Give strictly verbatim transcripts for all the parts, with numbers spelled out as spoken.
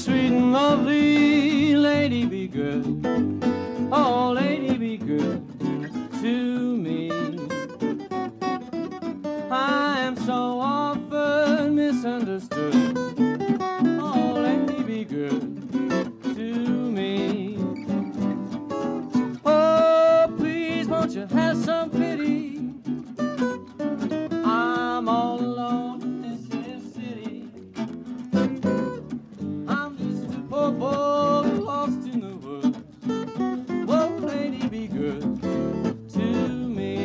sweet and lovely, lady, be good. Oh, lady, be good to me. I am so often misunderstood. Oh, lady, be good to me. Oh, please, won't you have some pity? I'm all alone in this here city. I'm just a poor boy lost in the woods. Whoa, lady, be good to me.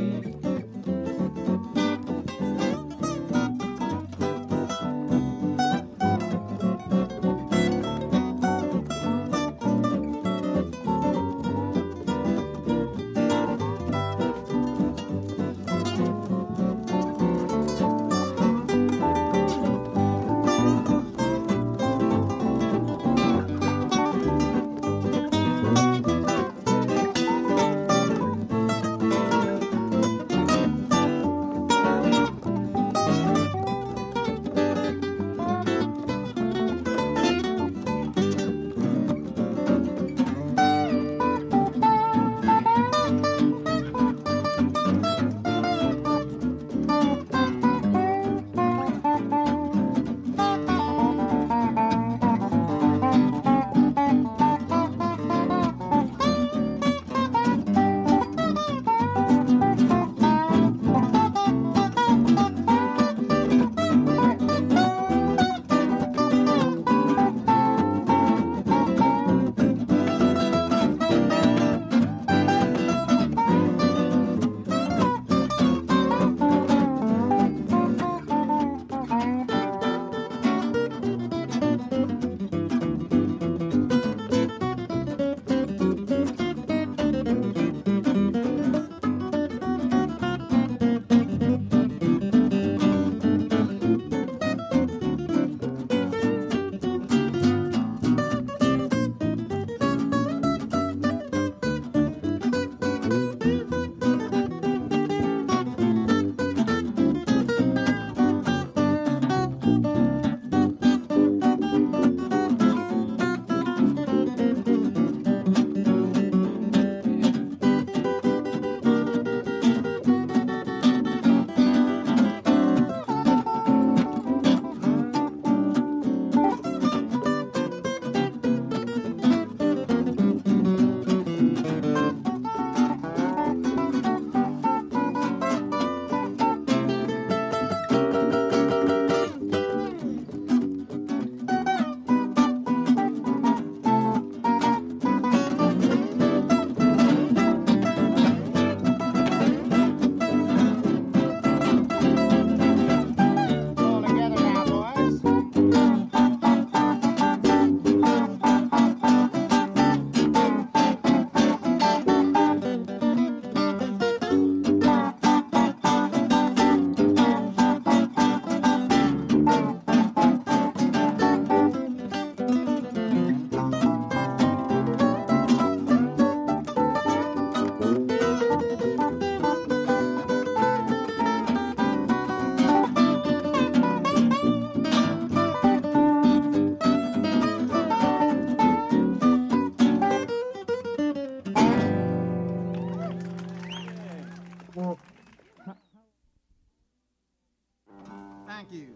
Thank you.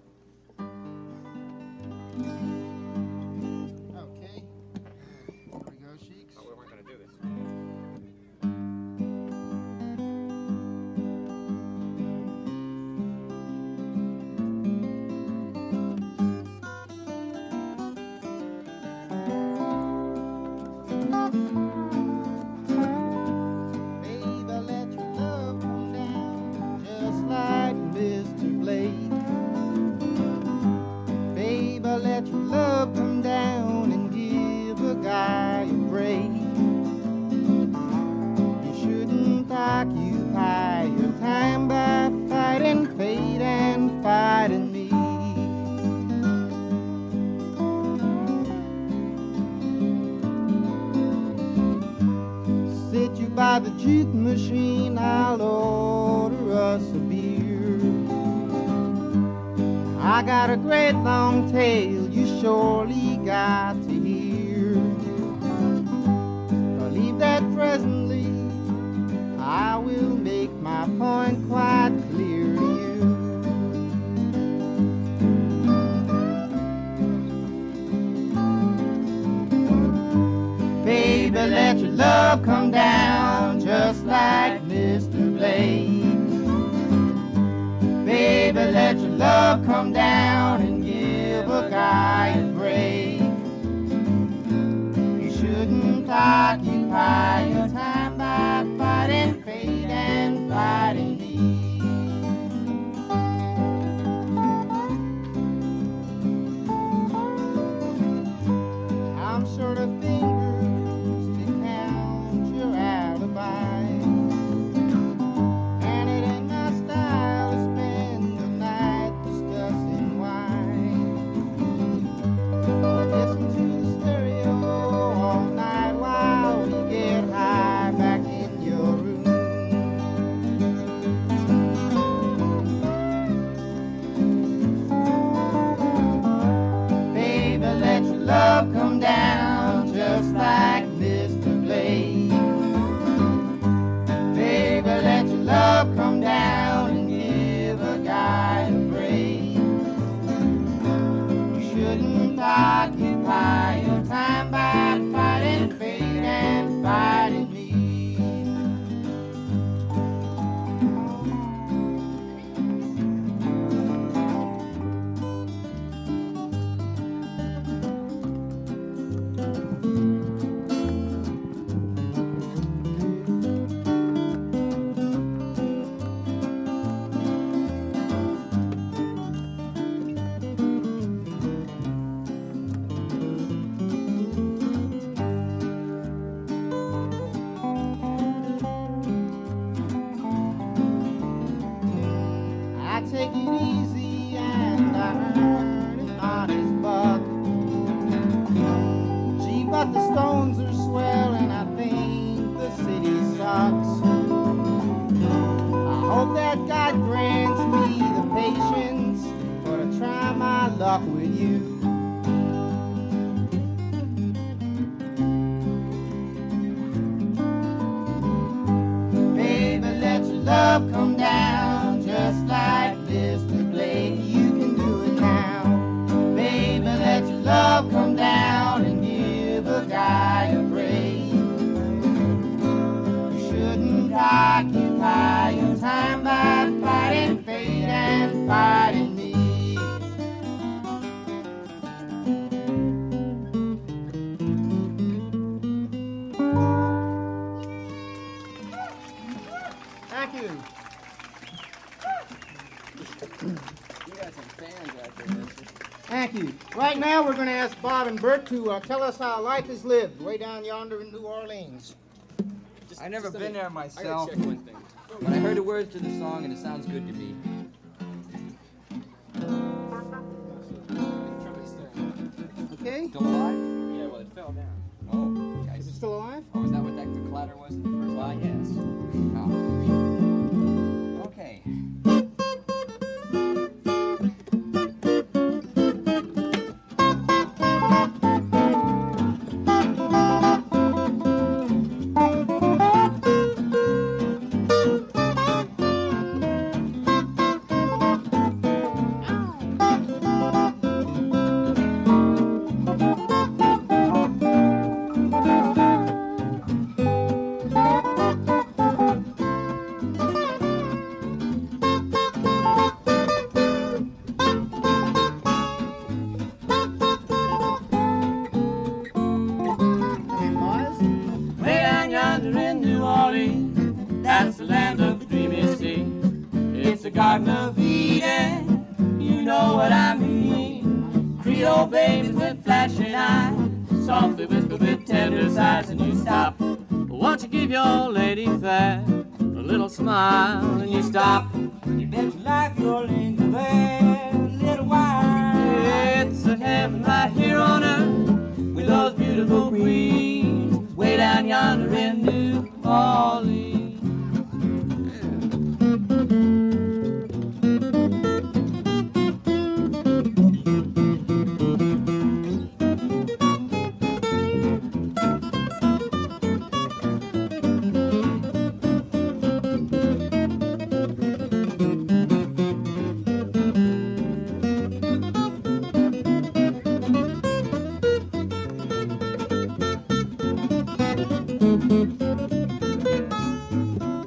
Okay. Here we go, Sheiks. Oh, we weren't going to do this. Baby, let your love come down just like Mister Blade. Baby, let your love come down and give a guy a break. You shouldn't occupy your time by fighting fate and fighting me. Sit you by the juke machine, I'll order us a beer. I got a great long tale you surely got to hear. Believe that presently I will make my point quite clear to you. Baby, let your love come down just like Mister Blake. Baby, let your love come down and give a guy a break. You shouldn't occupy your time by fighting fate and fighting me. I'm short of fingers to count your alibi, and it ain't my style to spend the night discussing why. Listen to the stereo all night while we get high back in your room. Baby, let your love come down just like Mister Blake. Baby, let your love come down and give a guy a break. You shouldn't occupy your time by fighting fate and fighting me. I take it easy and I earn an honest buck. Gee, but the Stones are swell and I think the city sucks. I hope that God grants me the patience for to try my luck with you. Baby, let your love come down just like Mister Blake. You can do it now. Baby, let your love come down and give a guy a break. You shouldn't occupy your time by fighting fate and fighting me. Thank you. You got some fans out there, mister. Thank you. Right now, we're going to ask Bob and Bert to uh, tell us how life is lived way down yonder in New Orleans. Just, I've never just a been minute. there I gotta myself. check one thing. But I heard the words to the song and it sounds good to me. Okay? Still alive? Yeah, well, it fell down. Oh, Is it guys. still alive? Oh, is that what that clatter was in the first Why, line? yes. Oh. Okay. And boys? Way down yonder in New Orleans, that's the land of the dreamy sea. It's the Garden of Eden, you know what I mean. Creole babies with flashing eyes, softly whisper with tender sighs, and you stop. Won't you give your lady fair a little smile, and you stop. You bet your life you'll linger there a little while. It's a heaven right here on earth with those beautiful queens way down yonder in New Orleans.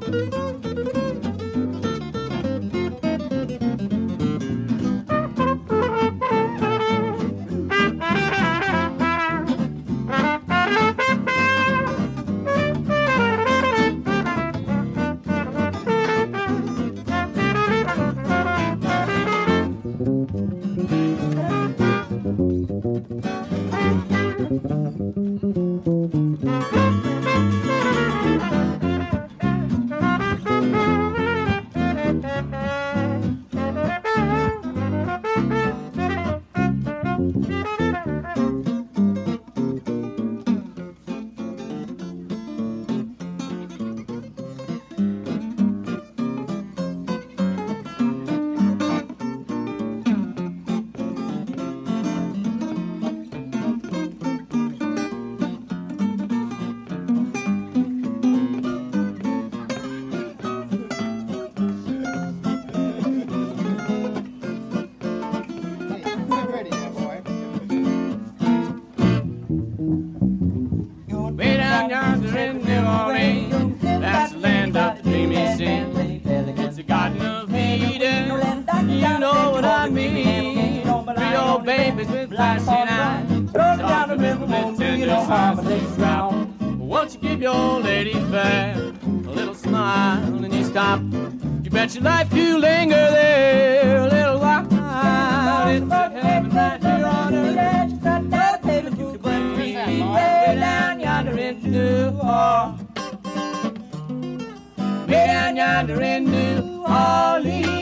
Your life you linger there a little while. It's a heaven right here on earth. But way down yonder in New Orleans. Way down yonder in New Orleans.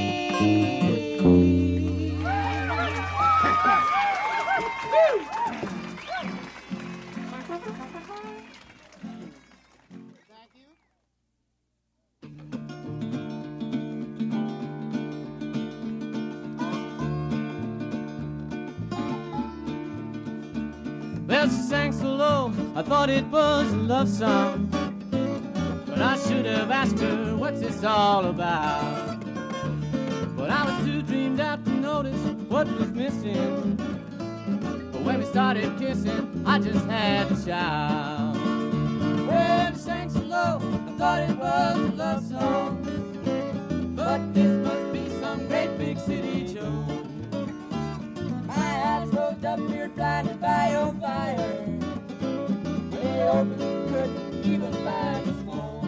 Well, she sang so low, I thought it was a love song. But I should have asked her, what's this all about? But I was too dreamed out to notice what was missing. But when we started kissing, I just had to shout. Well, she sang so low, I thought it was a love song. But this must be some great big city joke. My eyes rolled up here, blinded by your fire. Way open, couldn't even find a smoke.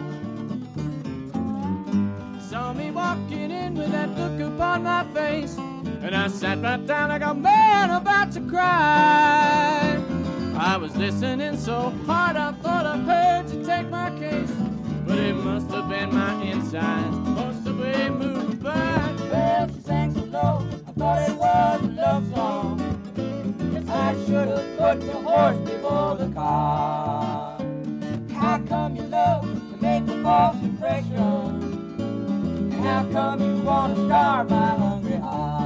Saw me walking in with that look upon my face, and I sat right down like a man about to cry. I was listening so hard I thought I heard you take my case, but it must have been my insides, most of the way moved by. Well, she sang so low, I thought it was a love song. Yes, I should have put the horse before the car. How come you love to make a false impression? How come you want to starve my hungry heart?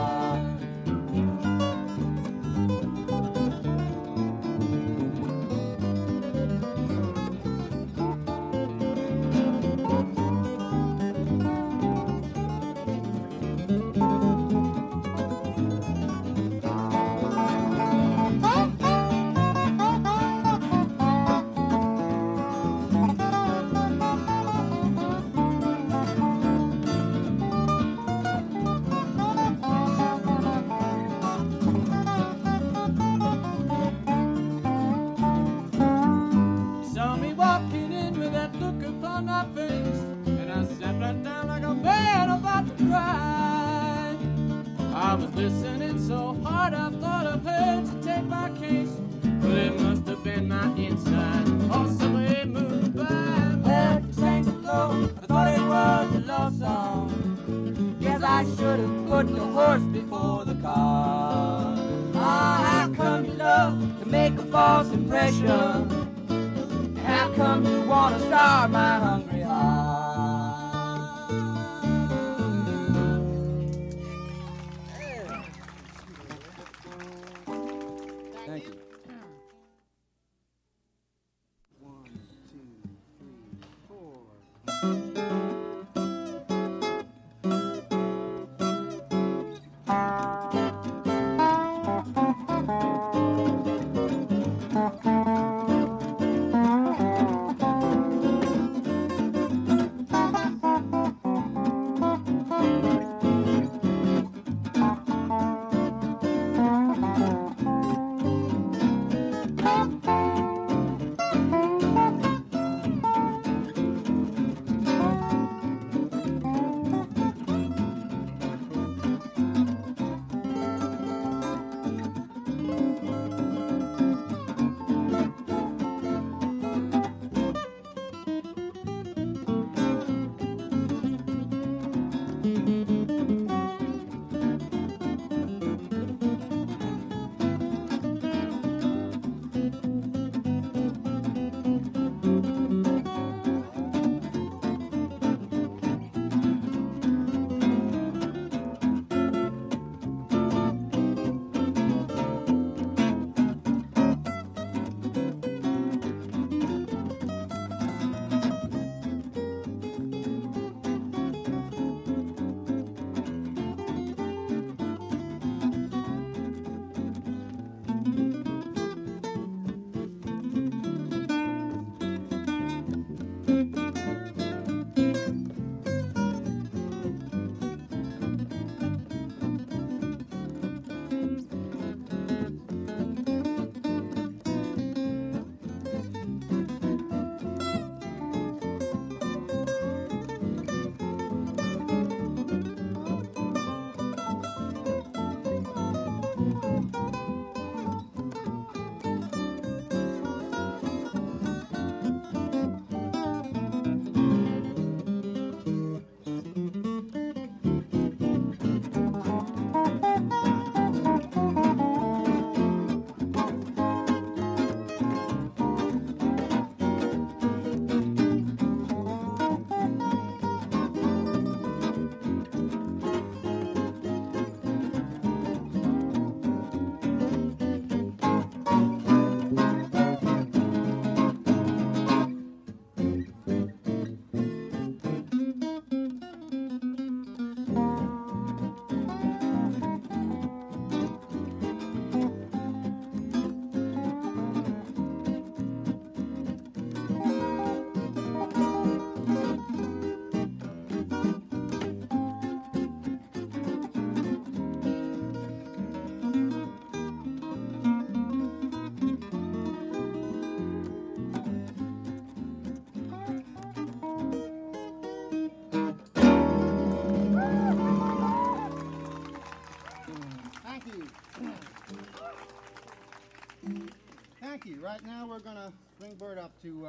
I was listening so hard I thought I heard you take my case, but it must have been my inside, also way moved by. Well, you sang so low, I thought it was a love song. Guess I should have put the horse before the car. Ah, how come you love to make a false impression? How come you want to starve my hungry heart? Thank you. One, two, three, four.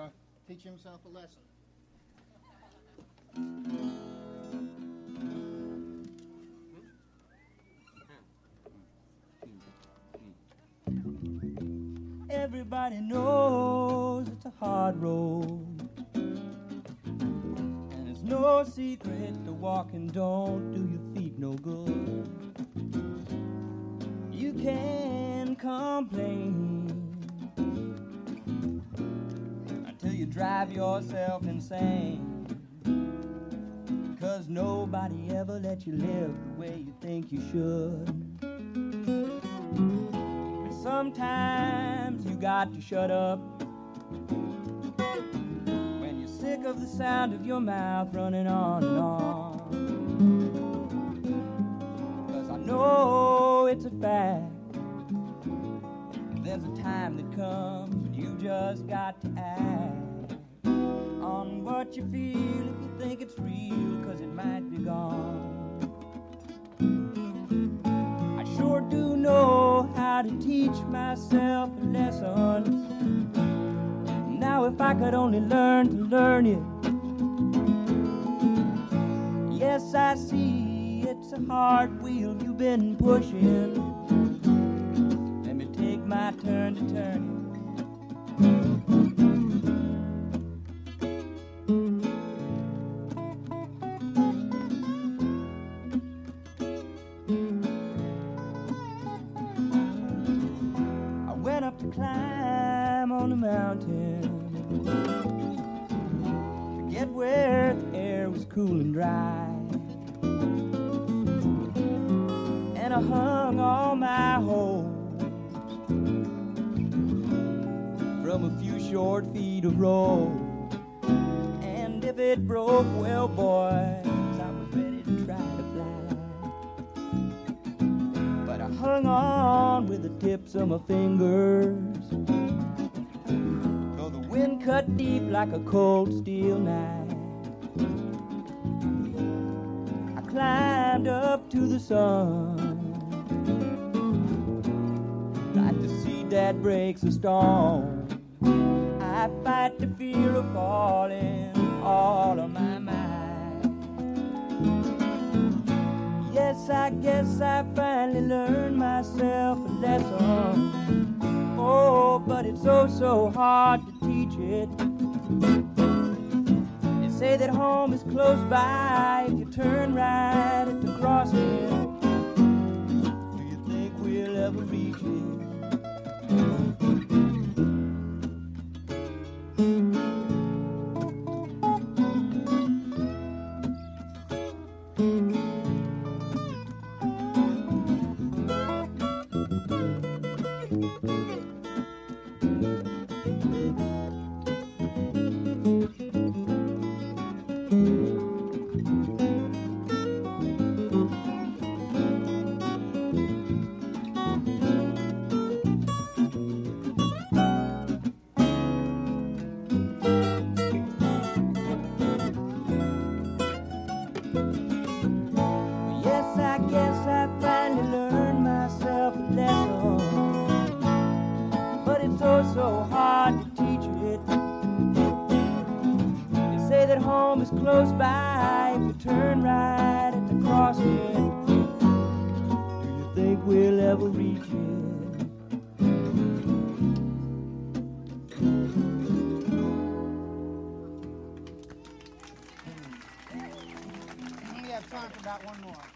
uh, teach himself a lesson. Everybody knows it's a hard road, and it's no secret the walking don't do your feet no good. You can complain until you drive yourself insane, 'cause nobody ever let you live the way you think you should. Sometimes you got to shut up when you're sick of the sound of your mouth running on and on. 'Cause I know it's a fact, there's a time that comes when you just got to act on what you feel if you think it's real, 'cause it might be gone. I sure do know how to teach myself a lesson. Now if I could only learn to learn it. Yes, I see it's a hard wheel you've been pushing. Let me take my turn to turn it. Climb on the mountain to get where the air was cool and dry, and I hung all my hopes from a few short feet of rope. And if it broke, well, boys, I was ready to try to fly. But I hung on with the tips of my fingers, though the wind cut deep like a cold steel knife. I climbed up to the sun like the seed that breaks a storm. I fight the fear of falling all of my mind. Yes, I guess I finally learned myself a lesson. Oh, but it's so, so hard to teach it. They say that home is close by if you turn right at the crossing. Do you think we'll ever reach it? Close by if you turn right at the crossing. Do you think we'll ever reach it? We have time for about one more.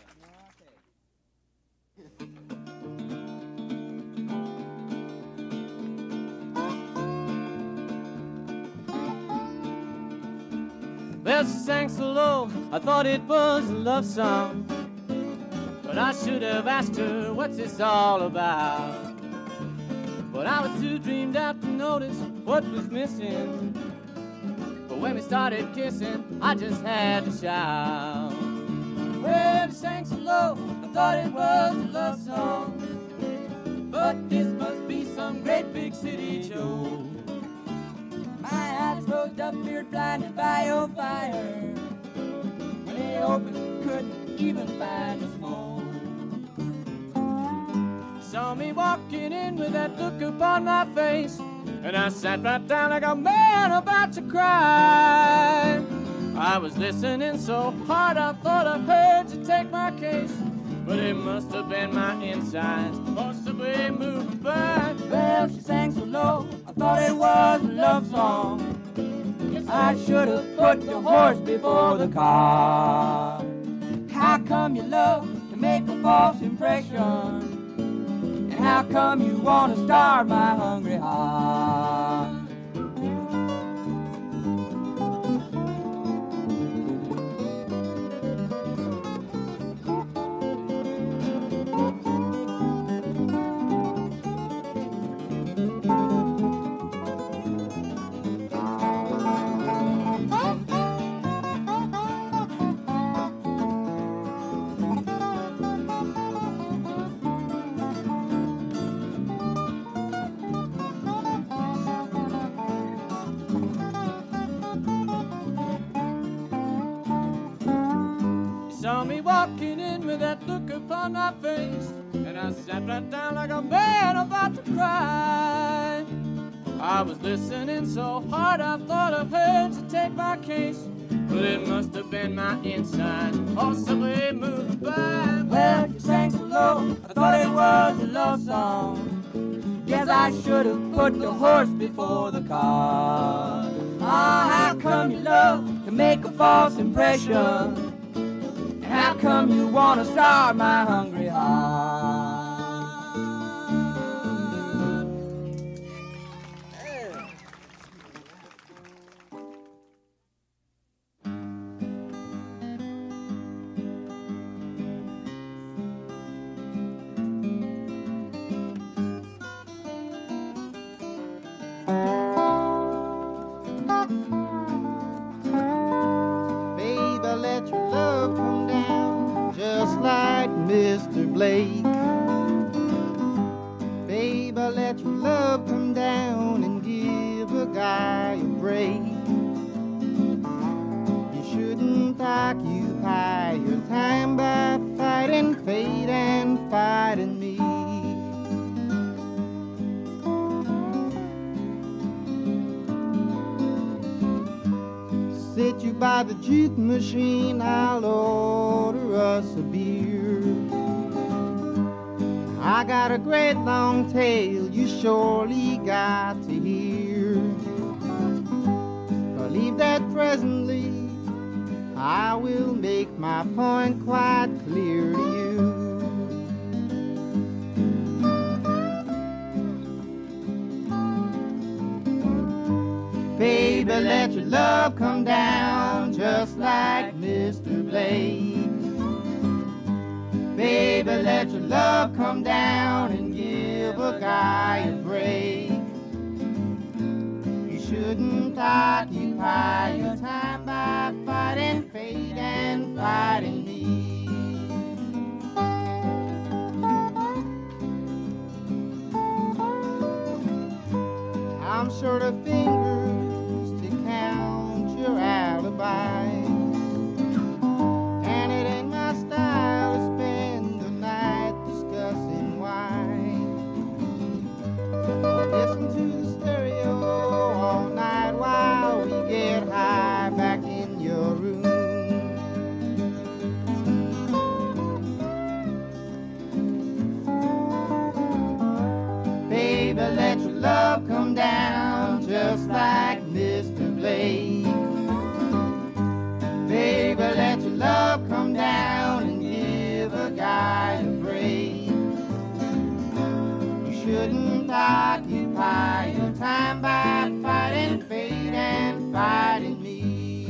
Well, she sang so low, I thought it was a love song. But I should have asked her, what's this all about? But I was too dreamed out to notice what was missing. But when we started kissing, I just had to shout. Well, she sang so low, I thought it was a love song. But this must be some great big city show. My eyes closed up, feared blinded by your fire. When they opened, couldn't even find a smoke. Saw me walking in with that look upon my face. and I sat right down like a man about to cry. I was listening so hard I thought I heard you take my case, but it must have been my insides possibly moving by. Well, she sang so low, I thought it was a love song. I should have put the horse before the car. How come you love to make a false impression? And how come you want to starve my hungry heart? Saw me walking in with that look upon my face, and I sat right down like a man about to cry. I was listening so hard I thought I heard you take my case, but it must have been my inside possibly moving by. Well, you sang so low, I thought it was a love song. Guess I should have put the horse before the car. Ah, how come you love to make a false impression? How come you want to starve my hungry heart? Baby, let your love come down just like Mister Blake. Baby, let your love come down and give a guy a break. You shouldn't occupy your time by fighting fate and fighting me. Sit you by the juke machine, I'll order us a beer. I got a great long tale you surely got to hear. I'll leave that presently, I will make my point quite clear to you. Baby, let your love come down just like Mister Blake. Baby, let your love come down and give a guy a break. You shouldn't occupy your time by fighting fate and fighting me. I'm short of fingers to count your alibis, and it ain't my style to spend the night discussing why. Listen to the stereo all night while we get high back in your room. Baby, let your love come down just like Mister Blake. Baby, let your love come down and give a guy a break. You shouldn't occupy your time by fighting fate and fighting me.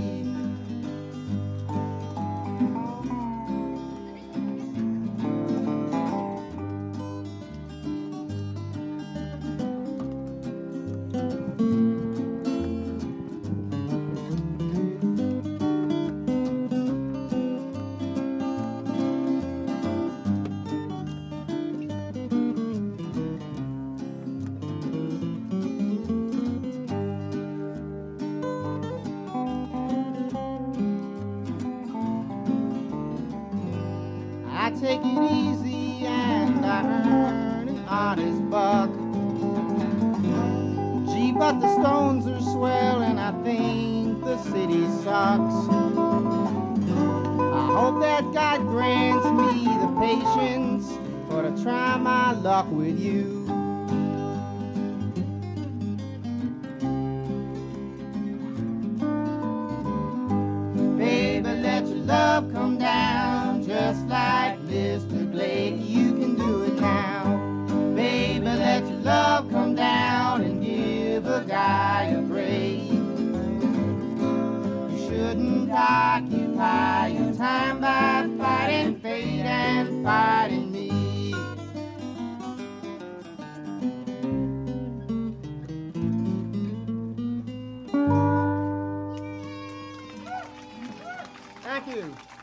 I take it easy and I earn an honest buck. but the stones are swell and I think the city sucks. I hope that God grants me the patience for to try my luck with you. Baby, let your love come down just like Mister Blake. You can do it now. Baby, let your love come down and give a guy a break. You shouldn't occupy your time by fighting fate and fighting me. Thank you.